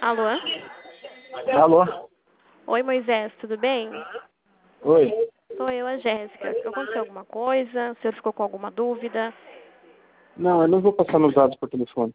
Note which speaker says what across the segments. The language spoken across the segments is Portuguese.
Speaker 1: Alô?
Speaker 2: Alô?
Speaker 1: Oi, Moisés, tudo bem?
Speaker 2: Oi.
Speaker 1: Sou eu, a Jéssica. Aconteceu alguma coisa? O senhor ficou com alguma dúvida?
Speaker 2: Não, eu não vou passar meus dados por telefone.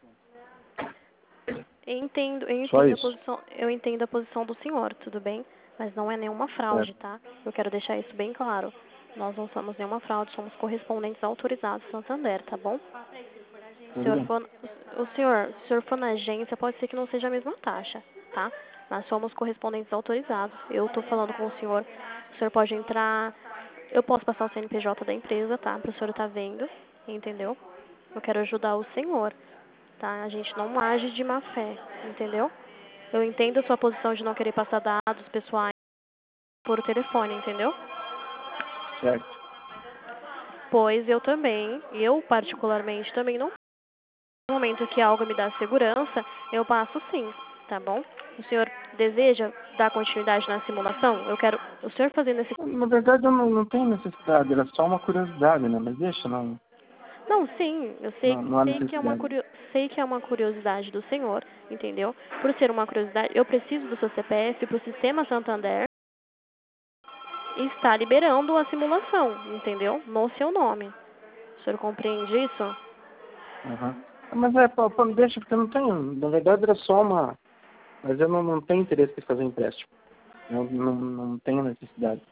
Speaker 1: Eu
Speaker 2: Só
Speaker 1: entendo
Speaker 2: isso.
Speaker 1: eu entendo a posição do senhor, tudo bem? Mas não é nenhuma fraude,
Speaker 2: Certo.
Speaker 1: tá? Eu quero deixar isso bem claro. Nós não somos nenhuma fraude, somos correspondentes autorizados Santander, tá bom? Se
Speaker 2: Tudo bem.
Speaker 1: o senhor for na agência, pode ser que não seja a mesma taxa, tá? Nós somos correspondentes autorizados. Eu estou falando com o senhor pode entrar, eu posso passar o CNPJ da empresa, tá? Para o senhor estar vendo, entendeu? Eu quero ajudar o senhor, tá? A gente não age de má fé, entendeu? Eu entendo a sua posição de não querer passar dados pessoais por telefone, entendeu?
Speaker 2: Certo.
Speaker 1: Pois eu particularmente também não. No momento que algo me dá segurança, eu passo sim, tá bom? O senhor deseja dar continuidade na simulação? Eu quero o senhor fazendo esse.
Speaker 2: Na verdade, eu não tenho necessidade. Era só uma curiosidade, né? Mas deixa,
Speaker 1: Não, sim, eu
Speaker 2: não há
Speaker 1: sei
Speaker 2: necessidade.
Speaker 1: sei que é uma curiosidade do senhor, entendeu? Por ser uma curiosidade, eu preciso do seu CPF para o sistema Santander estar liberando a simulação, entendeu? No seu nome. O senhor compreende isso?
Speaker 2: Uhum. Mas deixa, porque eu não tenho. Na verdade, era só uma. Mas eu não tenho interesse em fazer empréstimo. Eu não tenho necessidade.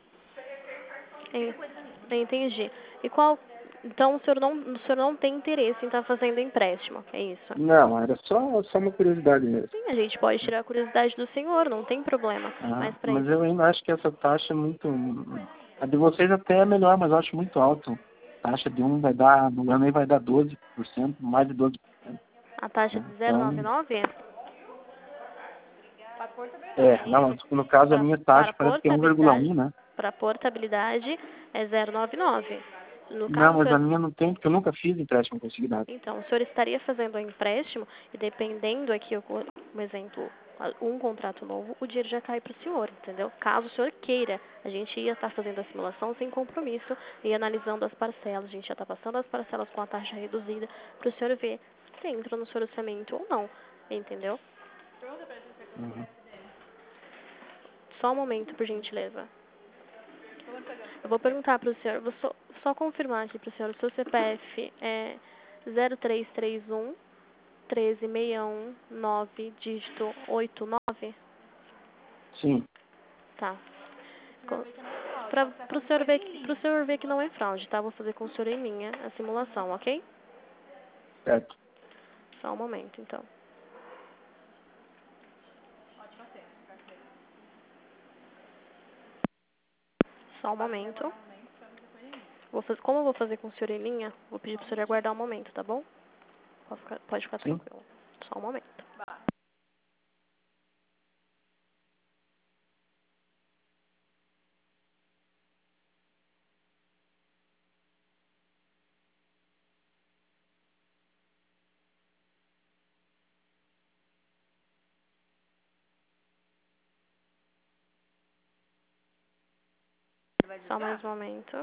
Speaker 1: Entendi. E qual. Então o senhor não tem interesse em estar fazendo empréstimo, é isso?
Speaker 2: Não, era só uma curiosidade mesmo.
Speaker 1: Sim, a gente pode tirar a curiosidade do senhor, não tem problema.
Speaker 2: Ah,
Speaker 1: Mas para
Speaker 2: mas
Speaker 1: isso.
Speaker 2: eu ainda acho que essa taxa é muito. A de vocês até é melhor, mas eu acho muito alto. A taxa de um vai dar, no ano aí vai dar 12%, mais de 12%.
Speaker 1: A taxa
Speaker 2: Né?
Speaker 1: de
Speaker 2: Então,
Speaker 1: 0,99
Speaker 2: não, no caso a minha taxa
Speaker 1: para
Speaker 2: parece que é
Speaker 1: portabilidade,
Speaker 2: 1,1, né?
Speaker 1: para portabilidade é 0,99. No
Speaker 2: Não,
Speaker 1: caso, o
Speaker 2: mas a
Speaker 1: senhor,
Speaker 2: minha não tem, porque eu nunca fiz empréstimo consignado.
Speaker 1: então, o senhor estaria fazendo um empréstimo e dependendo aqui, um exemplo, um contrato novo, o dinheiro já cai para o senhor, entendeu? Caso o senhor queira, a gente ia estar fazendo a simulação sem compromisso e analisando as parcelas, a gente já está passando as parcelas com a taxa reduzida para o senhor ver se entra no seu orçamento ou não, entendeu?
Speaker 2: Uhum.
Speaker 1: Só um momento, por gentileza. Eu vou perguntar para o senhor, vou só confirmar aqui para o senhor, o seu CPF é 0331 13619 dígito 89?
Speaker 2: Sim,
Speaker 1: Tá. Para o senhor ver que não é fraude, tá? Vou fazer com o senhor em linha a simulação, ok?
Speaker 2: certo.
Speaker 1: Só um momento, então. Só um momento. Como eu vou fazer com o senhor em linha, vou pedir para o senhor aguardar um momento, tá bom? Pode ficar
Speaker 2: Sim.
Speaker 1: tranquilo. Só um momento. Só mais um momento.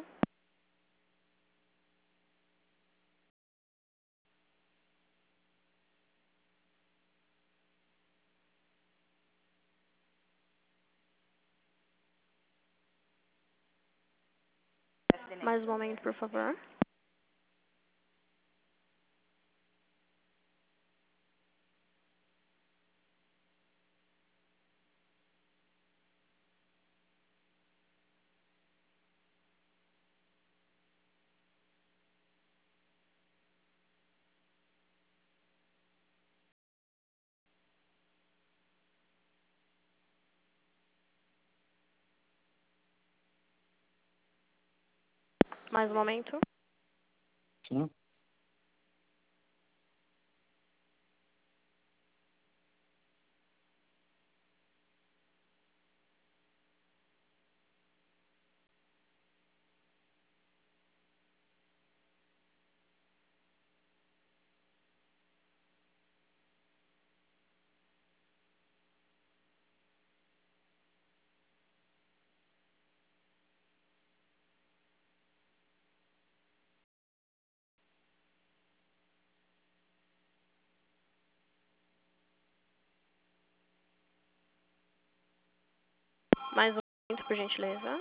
Speaker 1: Mais um momento, por favor. Mais um momento.
Speaker 2: Sim.
Speaker 1: Mais um momento, por gentileza.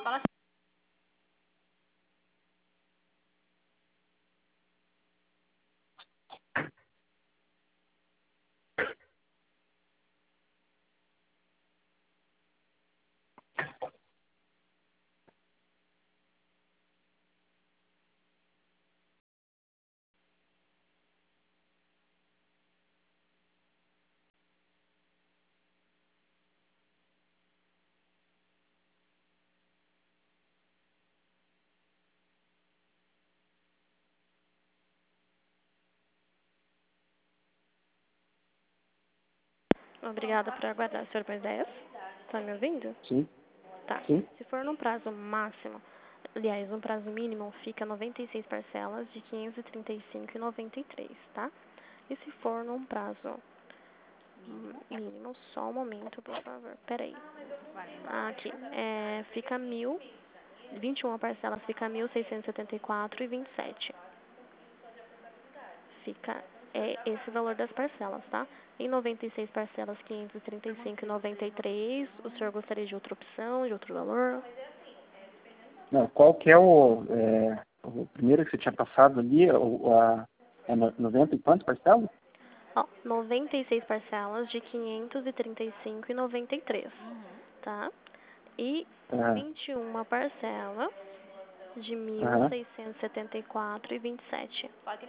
Speaker 1: Obrigada por aguardar, senhor Moisés. Tá me ouvindo?
Speaker 2: Sim,
Speaker 1: Tá.
Speaker 2: sim.
Speaker 1: Se for num prazo máximo, aliás, um prazo mínimo, fica 96 parcelas de 535,93, tá? E se for num prazo mínimo, só um momento, por favor. Peraí. Aqui, fica 21 parcelas, fica 1.674,27. Fica esse valor das parcelas, tá? Em 96 parcelas, 535,93. O senhor gostaria de outra opção, de outro valor?
Speaker 2: Não, qual que é o primeiro que você tinha passado ali? É 90 e quanto parcela?
Speaker 1: Ó, 96 parcelas de 535,93, tá? E
Speaker 2: Ah,
Speaker 1: 21 parcelas de
Speaker 2: aham.
Speaker 1: 1.674,27.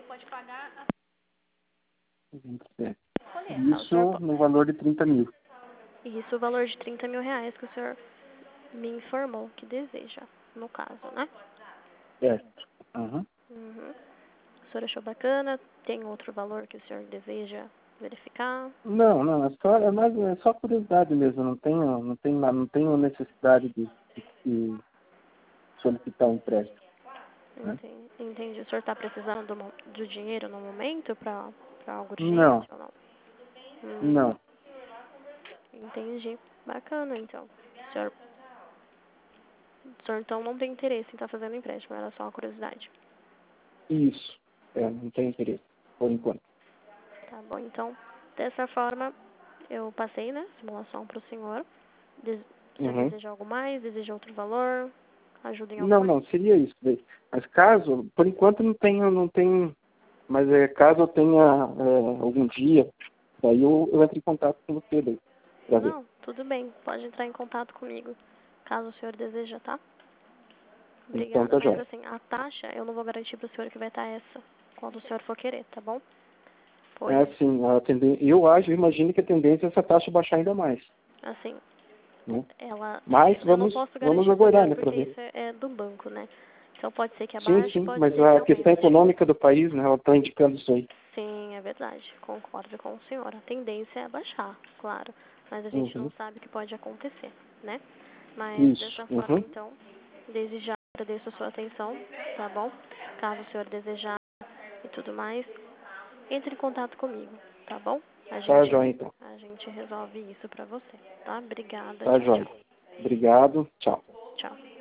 Speaker 1: Tá, o
Speaker 2: Isso
Speaker 1: senhor
Speaker 2: no valor de 30 mil.
Speaker 1: Isso, o valor de 30 mil reais que o senhor me informou que deseja, no caso, né?
Speaker 2: Certo. Uhum.
Speaker 1: Uhum. O senhor achou bacana? Tem outro valor que o senhor deseja verificar?
Speaker 2: Não, é só curiosidade mesmo, não tenho necessidade de solicitar um empréstimo, né?
Speaker 1: Entendi. O senhor está precisando do dinheiro no momento para algo urgente
Speaker 2: Não,
Speaker 1: ou não? Hum,
Speaker 2: não,
Speaker 1: entendi. Bacana, então. O senhor então não tem interesse em estar fazendo empréstimo, era só uma curiosidade.
Speaker 2: isso, não tenho interesse, por enquanto.
Speaker 1: Tá bom, então, dessa forma, eu passei, né, simulação para o senhor. O senhor
Speaker 2: Uhum.
Speaker 1: deseja algo mais? Deseja outro valor? Ajuda em algo
Speaker 2: Não,
Speaker 1: mais?
Speaker 2: não, seria isso daí. Mas caso, por enquanto não tenho, mas caso eu tenha algum dia, daí eu entro em contato com você daí, pra ver.
Speaker 1: Não, tudo bem. Pode entrar em contato comigo, caso o senhor deseja, tá?
Speaker 2: Então
Speaker 1: Obrigada,
Speaker 2: tá
Speaker 1: mas
Speaker 2: jóia.
Speaker 1: assim, a taxa eu não vou garantir para o senhor que vai estar essa, quando o senhor for querer, tá bom?
Speaker 2: É
Speaker 1: Pois,
Speaker 2: assim, eu imagino que a tendência é essa taxa baixar ainda mais,
Speaker 1: assim,
Speaker 2: né?
Speaker 1: ela...
Speaker 2: Mas
Speaker 1: Eu não
Speaker 2: vamos,
Speaker 1: posso
Speaker 2: vamos
Speaker 1: garantir para o
Speaker 2: aguardar,
Speaker 1: senhor
Speaker 2: né, para
Speaker 1: porque
Speaker 2: ver.
Speaker 1: isso é do banco, né? Então pode ser que
Speaker 2: Sim,
Speaker 1: abaixe,
Speaker 2: sim,
Speaker 1: pode
Speaker 2: mas
Speaker 1: ser que
Speaker 2: a questão
Speaker 1: aumente.
Speaker 2: econômica do país, né, ela está indicando isso aí.
Speaker 1: Sim, é verdade. Concordo com o senhor. A tendência é baixar, claro. Mas a gente não
Speaker 2: Uhum.
Speaker 1: sabe o que pode acontecer, né? Mas
Speaker 2: Isso.
Speaker 1: dessa forma,
Speaker 2: Uhum.
Speaker 1: então, desde já agradeço a sua atenção, tá bom? Caso o senhor desejar e tudo mais, entre em contato comigo, tá bom? A
Speaker 2: Tá
Speaker 1: gente,
Speaker 2: jóia, então.
Speaker 1: a gente resolve isso pra você, tá? Obrigada.
Speaker 2: Tá
Speaker 1: Tchau,
Speaker 2: jóia.
Speaker 1: tchau.
Speaker 2: Obrigado. Tchau.
Speaker 1: Tchau.